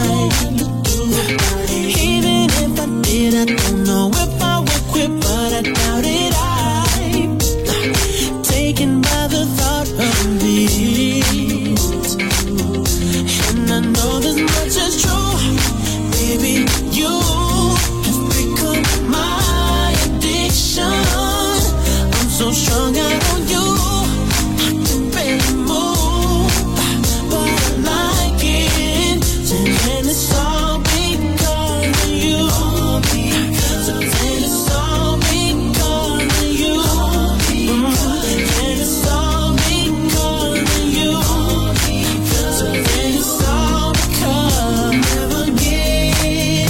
S4: even if I did, I don't know if I would quit, but I doubt it. I'm taken by the thought of this, and I know this much is true. Baby, you have become my addiction. I'm so strung out on you, I can barely move, but I like it, and it's all because of you. So then it's all because of you, and it's all because of you. So then it's all because never get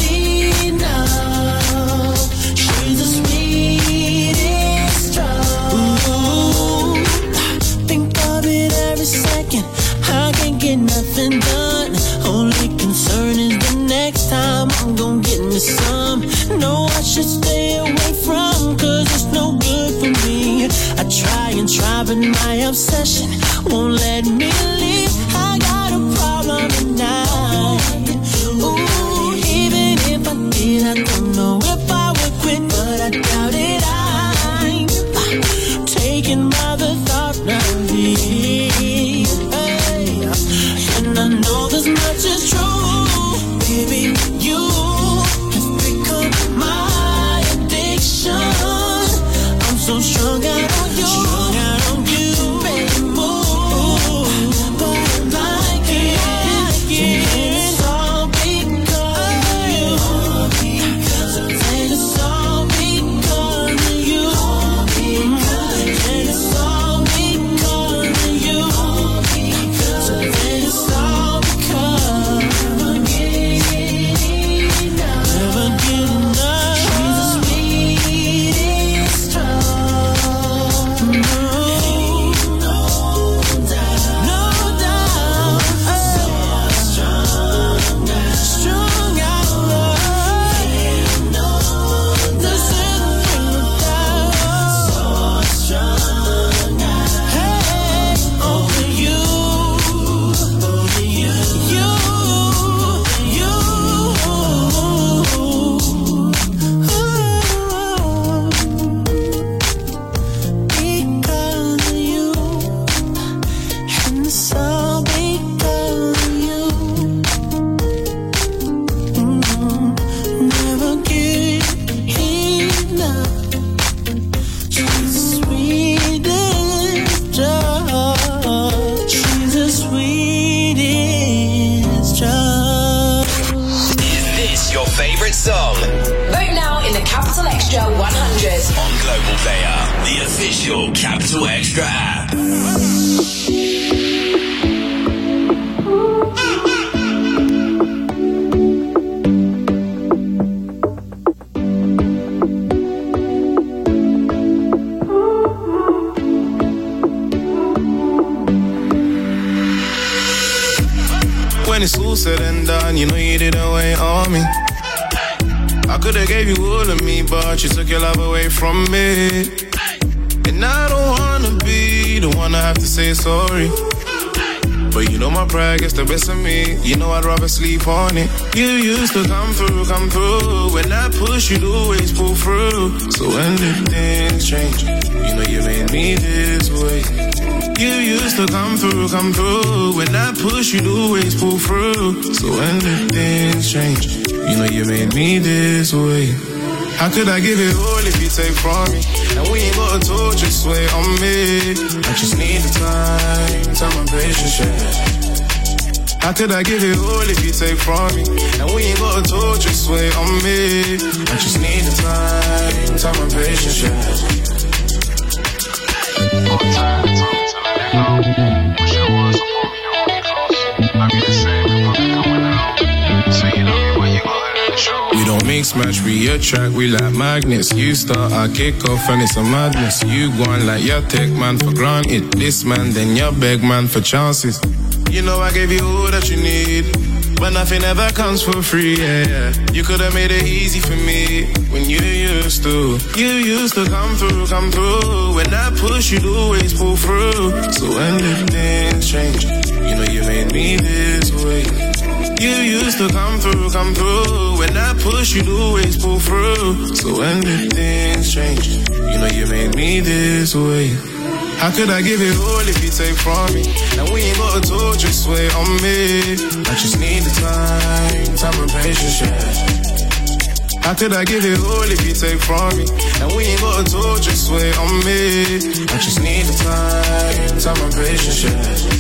S4: enough. She's the sweetest drug. Ooh, think of it every second. I can't get nothing done. Only concern is the next time I'm gonna get me some. No, I should stay away from, cause it's no good for me. I try and try, but my obsession won't let me leave. I got a problem tonight. Ooh, even if I did, I don't know if I would quit, but I doubt it. I'm taken by the thought of it. Hey, and I know this much is true. Baby, you have become my addiction. I'm so strung out on you, baby, move, but I like it. It's all because of you. So then it's all because of you. And it's all because of you. So then it's all because never get enough. She's the sweetest drug. No doubt. So strung out love. This is so strung out. Hey, only you. Because of you, and it's all because of you. Never get enough. She's the sweetest drug. She's the sweetest drug.
S2: Is this your favorite song?
S3: Vote now in the Capital Extra 100.
S2: On Global Player, the official Capital Extra app.
S17: When it's all said and done, you know you didn't wait on me. I could've gave you all of me, but you took your love away from me. And I don't wanna be the one to have to say sorry, but you know my pride gets the best of me. You know I'd rather sleep on it. You used to come through. When I push, you'd always pull through. So when did things change? You know you made me this way. You used to come through. When I push, you'd always pull through. So when did things change? You know you made me this way. How could I give it all if you take from me? And we ain't gotta talk, just wait on me. I just need the time and patience, yeah. How could I give it all if you take from me? And we ain't gotta talk, just wait on me. I just need the time and patience, yeah. All the time, till I let go. Wish it was upon me, hold me close. I be the same, probably coming out. So you know me when you go ahead and show. We don't mix match, we attract, we like magnets. You start, I kick off, and it's a madness. You go on like your tech man for granted. This man, then your beg man for chances. You know I gave you all that you need, but nothing ever comes for free, yeah. You could've made it easy for me when you used to. You used to come through. When I push, you'd always pull through. So when did things change? You know you made me this way. You used to come through. When I push, you'd always pull through. So when did things change? You know you made me this way. How could I give it all if you take from me? And we ain't got a door, just wait on me. I just need the time and patience, yeah. How could I give it all if you take from me? And we ain't got a door, just wait on me. I just need the time and patience, yeah.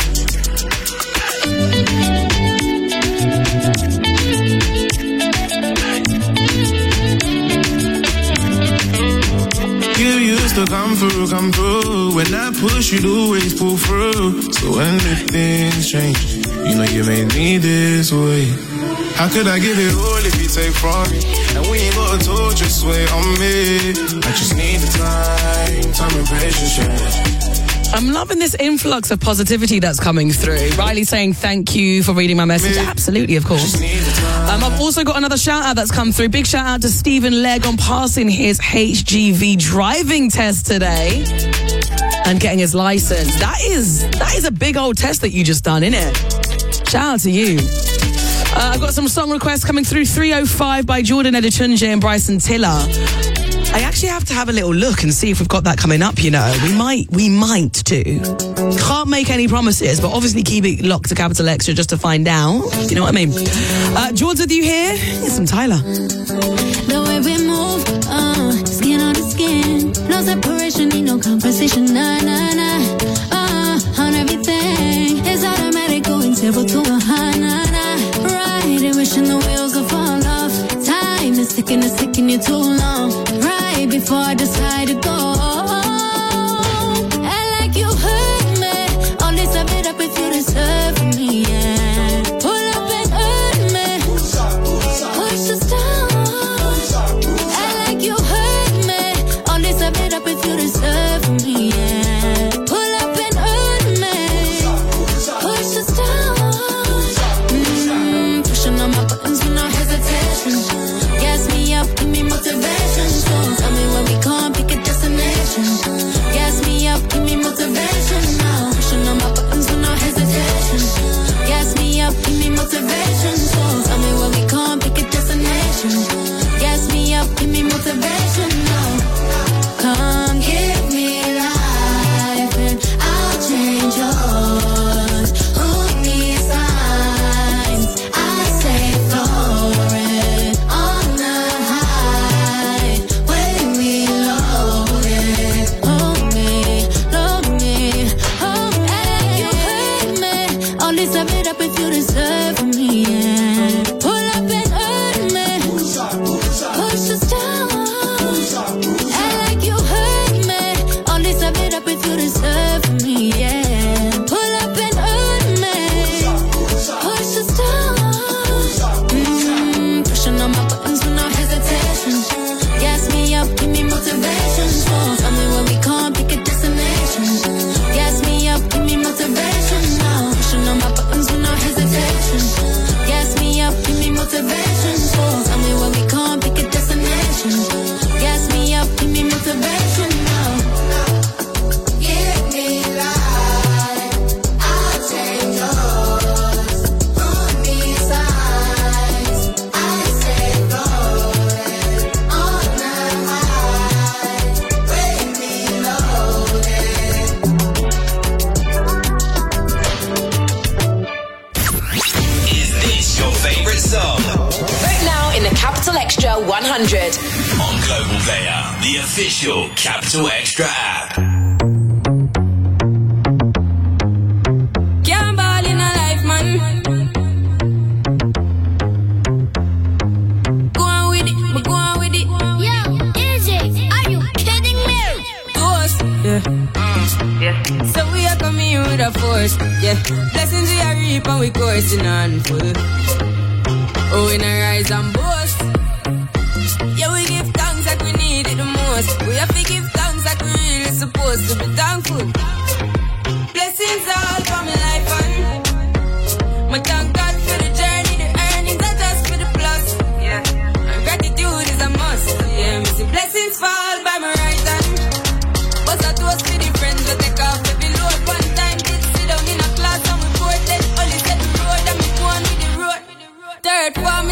S17: You used to come through. When I push, you'd always pull through. So when did things change? You know you made me this way. How could I give it all if you take from me? And we ain't got a door, just wait on me. I just need the time and patience, yeah.
S5: I'm loving this influx of positivity that's coming through. Riley saying thank you for reading my message. Absolutely, of course. I've also got another shout out that's come through. Big shout out to Stephen Legg on passing his HGV driving test today and getting his license. That is a big old test that you just done, innit? Shout out to you. I've got some song requests coming through. 305 by Jordan Editunje and Bryson Tiller. I actually have to have a little look and see if we've got that coming up, you know. We might do. Can't make any promises, but obviously keep it locked to Capital Extra just to find out. You know what I mean? George, with you here? Here's some Tyler.
S10: The way we move, skin on the skin. No separation, need no conversation. Nah, nah, nah. On everything. It's automatic, going table to a high, nah, nah. Riding, wishing the wheels will fall off. Time is ticking you too long. Right before I decide to go. And like you heard me, all this I made up if you deserve me, yeah. Pull up and hurt me, push us down. And like you heard me, all this I made up if you deserve me, yeah. Pull up and hurt me, push us down. Pushing on my buttons with no hesitation. Gas me up, give me motivation. So tell me when we can't pick a destination. Gas me up, give me motivation now. Pushing on my buttons with no hesitation. Gas me up, give me motivation. So tell me when we can't pick a destination. Gas me up, give me motivation now. Come give me life and I'll change yours. Who needs signs? I say flourish on the high when we load it. Hold me, hold me. You hurt me. All this I made up if you deserve me, yeah. Pull up and hurt me, push us down. And like you hurt me. All this I made up if you deserve me, yeah. Pull up and hurt me, push us down. Pushing on my buttons with no hesitation. Gas me up, give me motivation. So tell me when we can't pick a destination. Gas me up, give me motivation now. Pushing on my buttons with no hesitation. Gas me up, give me motivation. So tell me when we can't pick a destination. Gas me up, give me motivation now. Give me life, I'll change yours. Who needs signs? I say flourish on the high when we load it.
S2: Is this your favorite song?
S3: Vote now in the Capital Extra 100.
S2: On Global Player, the official Capital Extra app.
S10: Can't ball in a life, man. Go on with it, but go on with it. Yo, Izzy, are you kidding me? Ghost, yeah. So we are coming in with a force, yeah. Blessings we are reap and we coursing on full. Oh, we not rise and boast. Yeah, we give thanks like we need it the most. We have to give thanks like we really supposed to be thankful. Blessings all for my life and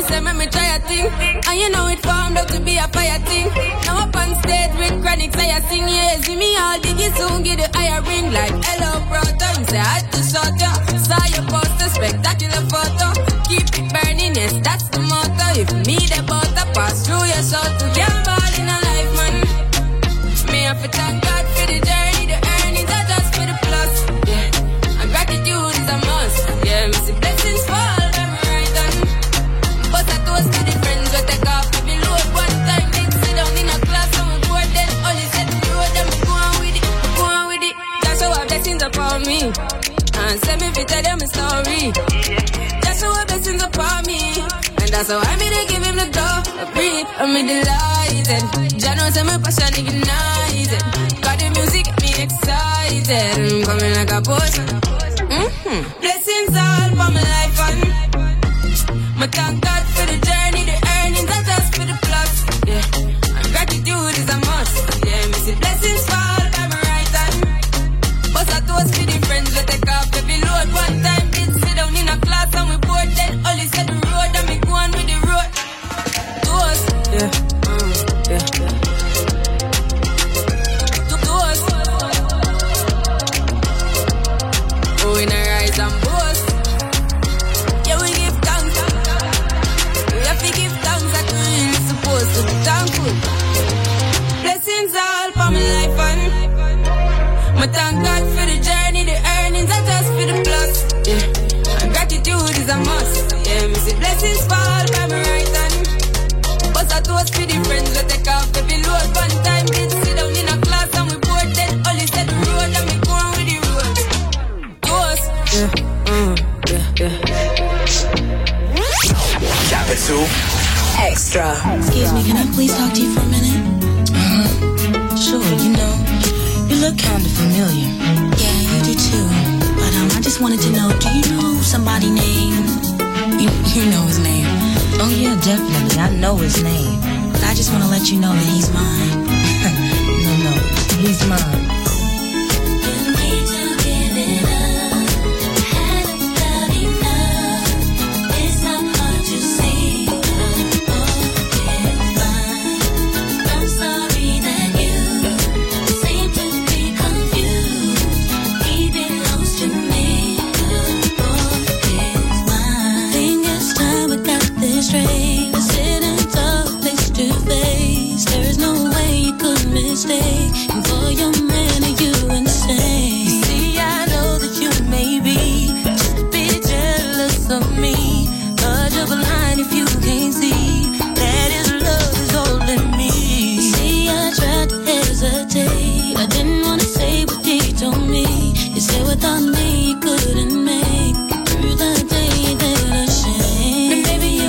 S6: say make me try a thing. And you know it formed up to be a fire thing. Now up on stage with chronic, say I sing, yeah. See me all diggy soon, get the higher ring. Like, hello, brother. You say I had to shut ya. Saw your poster, spectacular photo. Keep it burning, yes, that's the motto. If me the butter pass through your soul to gamble in a life, man. Me have to thank God for the journey, the earnings are just for the plus. Yeah, and gratitude is a must. Yeah, me see blessings fall when me right on. But I toast to the friends we take off every load. One time they sit down in a class and we board then only set the road and we go on with it, go on with it. That's how our blessings upon me. And send me to tell them a story. That's how our blessings upon me. And that's how I made it give him the door. I breathe, I'm in delighted. Jah knows I'm a passion ignited. Got the music get me excited. I'm coming like a boss. Blessings all for my life and my thank God for the journey, the earnings are just for the plus. Yeah, and gratitude is a must. Yeah, me see blessings fall by my right hand. But I toast for the friends we take off every load. One time did sit down in a class and we board then only said the road and me go on with the road. Toast, yeah, yeah. Toast. Oh, in a rise and boast. Yeah, we give thanks. We have to give thanks like we really supposed to be thankful. Blessings all for my life and my thank God for the journey, the earnings are just for the plus. Yeah, and gratitude is a must. Yeah, me see blessings fall by my right hand. But I toast for the friends we take off every load. One time did sit down in a class and we board then only said the road and me go on with the road. Toast. Yeah.
S3: Capital Extra.
S8: Excuse me, can I please talk to you for a minute? Sure, you know, you look kinda familiar. Yeah, you do too. But I just wanted to know, do you know somebody named... You know his name. Oh yeah, definitely, I know his name. But I just want to let you know that he's mine. No, he's mine. We're sitting talk face to face. There's no way you could mistake. And for your man, you insane. You see, I know that you may be just a bit jealous of me, but you're blind if you can't see that his love is holding me. You see, I tried to hesitate. I didn't want to say what he told me. You said without me you couldn't make it through the day that I shame. And baby, you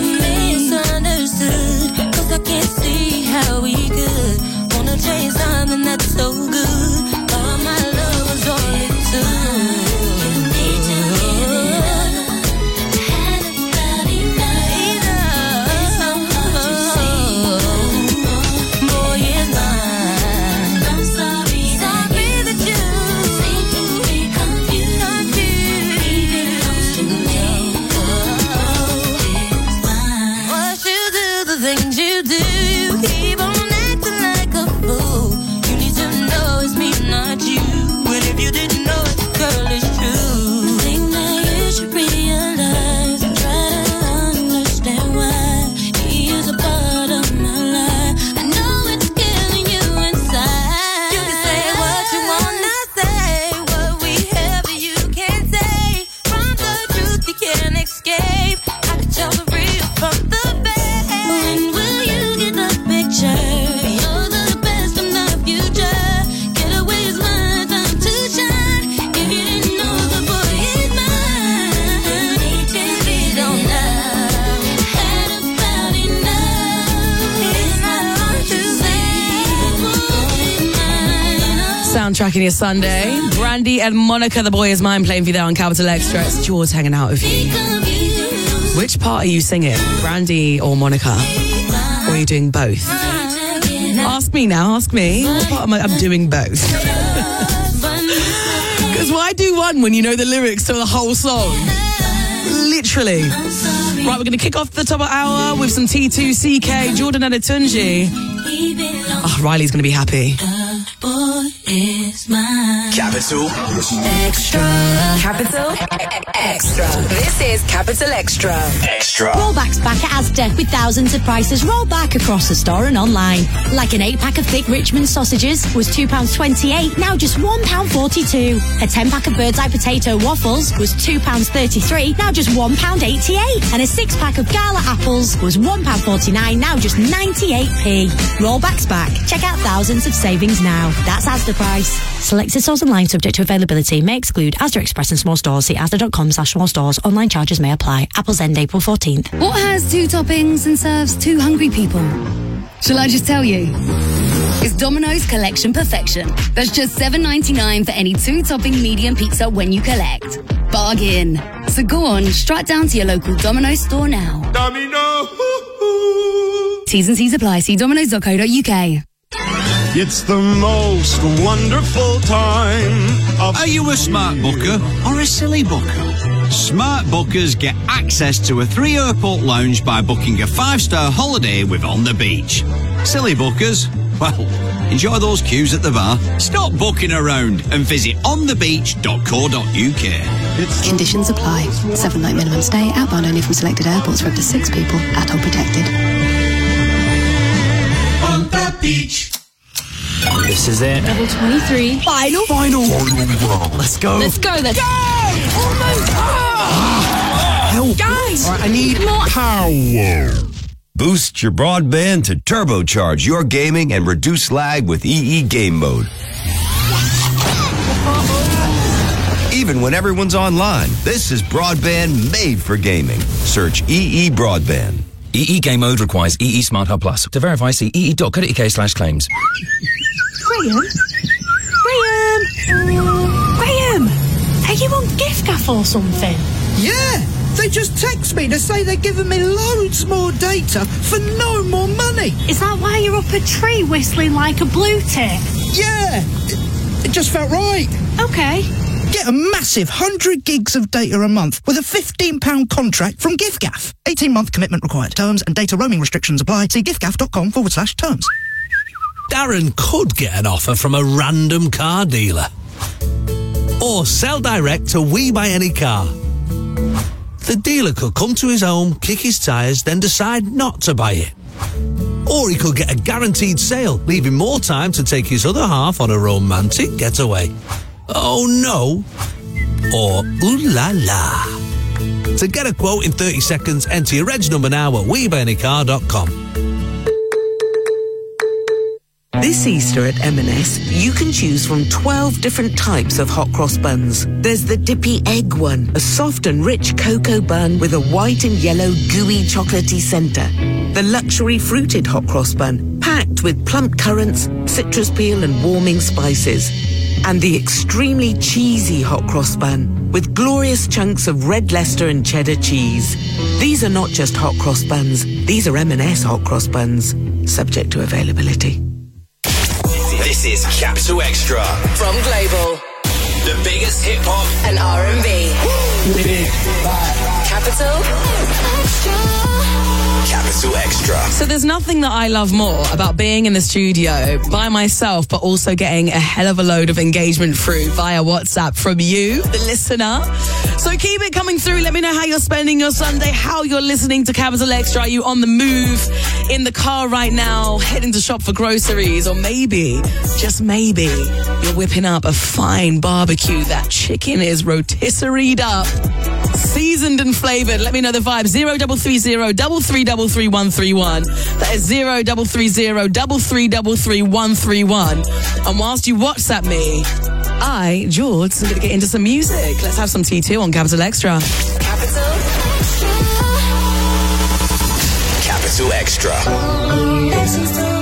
S8: cause I can't see how we could wanna chase something that's so good. All my love was all it took. You need to give it up. Had about enough. It's not hard to see. Boy, it's mine. I'm sorry that you seem to be confused. Even close to me. What you do, the things you do, you keep on acting like a fool. You need to know it's me, not you. And if you didn't know it, girl, it's true. I think that you should realize and try to understand why he is a part of my life. I know it's killing you inside. You can say what you wanna say, what we have but you can't say. From the truth you can't escape. I can tell the real from the bad. When will you get the picture? You're the best of my future. Get away is my time to shine. If you didn't know, the boy is mine. If you don't know, had about enough. It's not hard to say. Boy is mine.
S5: Soundtracking your Sunday. Brandy and Monica, The Boy Is Mine, playing for you there on Capital Extra. It's George hanging out with you. Which part are you singing? Brandy or Monica? Or are you doing both? Ask me now, ask me. What part am I? I'm doing both. Because why do one when you know the lyrics to the whole song? literally. Right, we're going to kick off the top of hour with some T2CK, Jordan Adetunji. Oh, Riley's going to be happy.
S3: Capital Extra. Capital Extra. This is Capital Extra.
S2: Extra.
S9: Rollback's back at Asda with thousands of prices rolled back across the store and online. Like an 8-pack of thick Richmond sausages was £2.28, now just £1.42. A 10-pack of Bird's Eye potato waffles was £2.33, now just £1.88. And a 6-pack of Gala apples was £1.49, now just 98p. Rollback's back. Check out thousands of savings now. That's Asda price. Selected stores online subject to availability. May exclude Asda Express and small stores. See asda.com/small stores. Online charges may apply. Apples end April 14th.
S15: What has 2 toppings and serves 2 hungry people? Shall I just tell you? It's Domino's Collection Perfection. That's just $7.99 for any 2-topping medium pizza when you collect. Bargain. So go on, strut down to your local Domino's store now.
S7: Domino!
S15: T's and C's apply. See domino's.co.uk.
S14: It's the most wonderful time of...
S16: Are you a smart booker or a silly booker? Smart bookers get access to a 3-airport lounge by booking a 5-star holiday with On the Beach. Silly bookers? Well, enjoy those queues at the bar. Stop booking around and visit onthebeach.co.uk.
S19: Conditions apply. 7-night minimum stay, outbound only from selected airports for up to 6 people, ATOL protected.
S14: On the beach.
S24: This is it.
S9: Level 23. Final.
S24: Let's go.
S9: Let's go.
S14: Almost.
S24: Help.
S9: Guys.
S24: All right, I need
S9: more
S14: power.
S18: Boost your broadband to turbocharge your gaming and reduce lag with EE Game Mode. Even when everyone's online, this is broadband made for gaming. Search EE Broadband.
S20: EE Game Mode requires EE Smart Hub Plus. To verify, see ee.co.uk/claims.
S9: Graham! Are you on giffgaff or something?
S21: Yeah! They just text me to say they're giving me loads more data for no more money.
S9: Is that why you're up a tree whistling like a blue tit?
S21: Yeah! It just felt right.
S9: Okay.
S21: Get a massive 100 gigs of data a month with a £15 contract from giffgaff. 18-month commitment required. Terms and data roaming restrictions apply. See giffgaff.com/terms.
S22: Darren could get an offer from a random car dealer. Or sell direct to We Buy Any Car. The dealer could come to his home, kick his tyres, then decide not to buy it. Or he could get a guaranteed sale, leaving more time to take his other half on a romantic getaway. Oh no. Or ooh la la. To get a quote in 30 seconds, enter your reg number now at WeBuyAnyCar.com.
S23: This Easter at M&S, you can choose from 12 different types of hot cross buns. There's the dippy egg one, a soft and rich cocoa bun with a white and yellow gooey chocolatey centre. The luxury fruited hot cross bun, packed with plump currants, citrus peel and warming spices. And the extremely cheesy hot cross bun, with glorious chunks of red Leicester and cheddar cheese. These are not just hot cross buns, these are M&S hot cross buns, subject to availability.
S2: This is Capital Extra
S3: From Global.
S2: The biggest hip hop
S3: and R&B.
S2: Big
S3: Capital
S2: Capital Extra.
S5: So there's nothing that I love more about being in the studio by myself, but also getting a hell of a load of engagement through via WhatsApp from you, the listener. So keep it coming through. Let me know how you're spending your Sunday, how you're listening to Capital Extra. Are you on the move, in the car right now, heading to shop for groceries? Or maybe, just maybe, you're whipping up a fine barbecue. That chicken is rotisseried up, seasoned and flavoured. Let me know the vibe. 0330 3333 131. That is 0330 3333 131. And whilst you WhatsApp me, I, George, am going to get into some music. Let's have some T2 on Capital Extra.
S2: Capital Extra.